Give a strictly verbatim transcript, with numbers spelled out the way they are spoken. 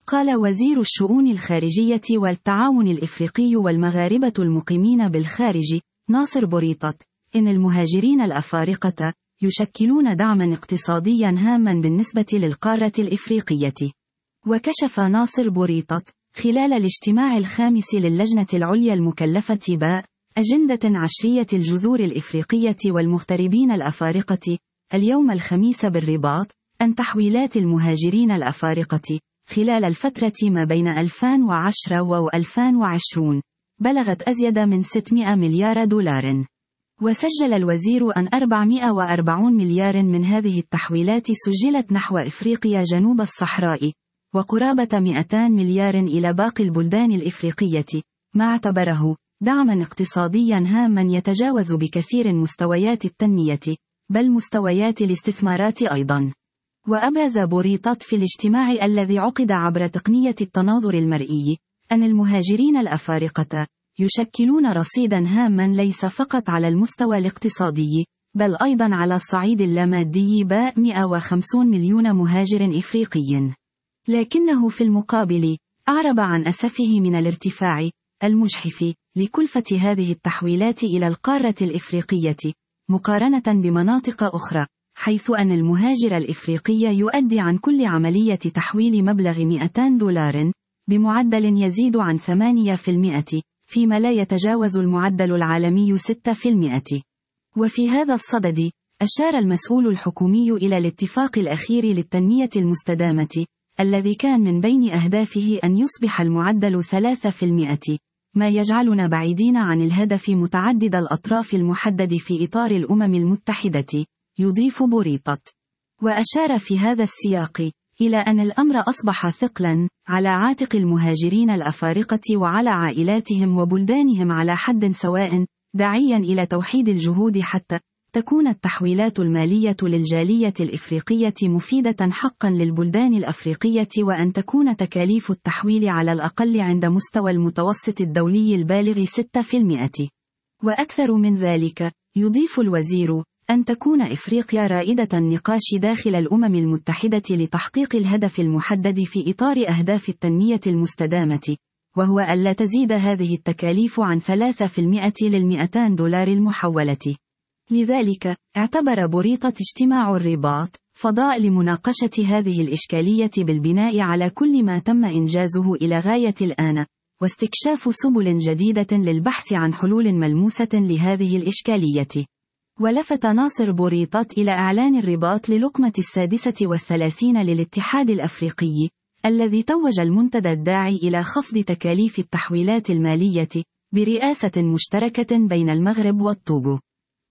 قال وزير الشؤون الخارجية والتعاون الإفريقي والمغاربة المقيمين بالخارج ناصر بوريطة إن المهاجرين الأفارقة يشكلون دعما اقتصاديا هاما بالنسبة للقارة الإفريقية. وكشف ناصر بوريطة خلال الاجتماع الخامس للجنة العليا المكلفة باء أجندة عشرية الجذور الإفريقية والمغتربين الأفارقة اليوم الخميس بالرباط أن تحويلات المهاجرين الأفارقة خلال الفترة ما بين ألفين وعشرة و ألفين وعشرين بلغت أزيد من ستمائة مليار دولار. وسجل الوزير أن أربعمائة وأربعين مليار من هذه التحويلات سجلت نحو إفريقيا جنوب الصحراء، وقرابة مئتين مليار إلى باقي البلدان الإفريقية، ما اعتبره دعما اقتصاديا هاما يتجاوز بكثير مستويات التنمية، بل مستويات الاستثمارات أيضا. وأبرز بوريطة في الاجتماع الذي عقد عبر تقنية التناظر المرئي أن المهاجرين الأفارقة يشكلون رصيدا هاما ليس فقط على المستوى الاقتصادي، بل أيضا على الصعيد اللامادي باء مئة وخمسين مليون مهاجر إفريقي. لكنه في المقابل أعرب عن أسفه من الارتفاع المجحف لكلفة هذه التحويلات إلى القارة الإفريقية مقارنة بمناطق أخرى، حيث أن المهاجر الإفريقي يؤدي عن كل عملية تحويل مبلغ مئتين دولار بمعدل يزيد عن ثمانية بالمئة، فيما لا يتجاوز المعدل العالمي ستة بالمئة. وفي هذا الصدد أشار المسؤول الحكومي إلى الاتفاق الأخير للتنمية المستدامة الذي كان من بين أهدافه أن يصبح المعدل ثلاثة بالمئة، ما يجعلنا بعيدين عن الهدف متعدد الأطراف المحدد في إطار الأمم المتحدة، يضيف بوريطة. وأشار في هذا السياق إلى أن الأمر أصبح ثقلا على عاتق المهاجرين الأفارقة وعلى عائلاتهم وبلدانهم على حد سواء، داعيا إلى توحيد الجهود حتى تكون التحويلات المالية للجالية الإفريقية مفيدة حقا للبلدان الأفريقية، وأن تكون تكاليف التحويل على الأقل عند مستوى المتوسط الدولي البالغ ستة بالمئة. وأكثر من ذلك، يضيف الوزير أن تكون إفريقيا رائدة النقاش داخل الأمم المتحدة لتحقيق الهدف المحدد في إطار أهداف التنمية المستدامة، وهو ألا تزيد هذه التكاليف عن ثلاثة بالمئة للمئتين دولار المحولة. لذلك، اعتبر بوريطة اجتماع الرباط فضاء لمناقشة هذه الإشكالية بالبناء على كل ما تم إنجازه إلى غاية الآن، واستكشاف سبل جديدة للبحث عن حلول ملموسة لهذه الإشكالية. ولفت ناصر بوريطة إلى إعلان الرباط للقمة السادسة والثلاثين للاتحاد الأفريقي، الذي توج المنتدى الداعي إلى خفض تكاليف التحويلات المالية برئاسة مشتركة بين المغرب والطوغو.